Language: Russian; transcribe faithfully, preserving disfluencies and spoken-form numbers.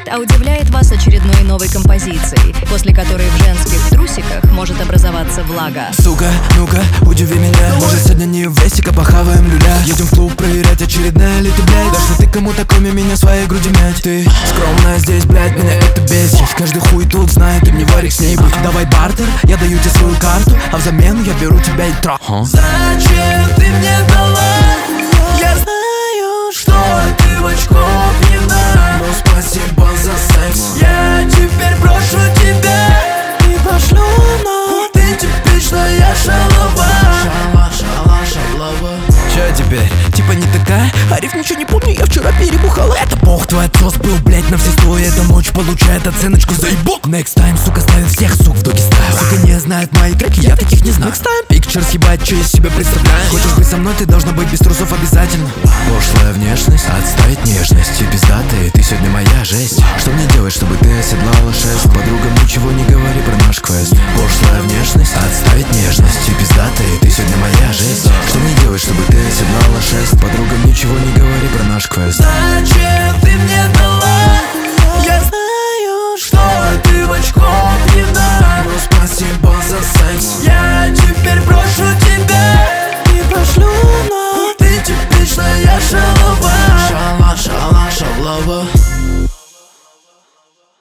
радует, а удивляет вас очередной новой композицией, после которой в женских трусиках может образоваться влага. Сука, ну-ка, удиви меня. Может, сегодня не в вестика, похаваем люля. Едем в клуб проверять, очередная ли ты, блядь. Да что ты кому-то, кроме меня, своей груди мять. Ты скромная здесь, блядь, меня это бесит. Каждый хуй тут знает, ты мне варик с ней будь. Давай бартер, я даю тебе свою карту, а взамен я беру тебя и трах. Зачем ты мне дала? Я знаю, что ты в очков не на. Ну спасибо за секс. Я теперь брошу тебя и пошлю на. Ты типичная шалава. Шала, шала, шалава. Чё теперь? Типа не такая? Ариф, ничего не помню, я вчера перебухала. Это бог, твой отсос был, блять, на все сто. Эта ночь получает оценочку за ебок. Next time, сука, ставит всех, сук, в доги стайл. Сука, не знает мои треки, я таких не знаю. Next time, pictures, ебать, что из себя представляю. Хочешь быть со мной, ты должна быть без трусов обязательно. Пошлая внешность, отставить нежность. И пиздатый, ты сегодня моя жесть. Что мне делать, чтобы ты оседлала шест? Подругам ничего не говори про наш квест. Пошлая внешность, отставить нежность. И пиздатый, ты сегодня моя жесть. Что мне делать, чтобы ты оседлала шест? Подругам ничего не говори про наш квест. Зачем ты мне дала?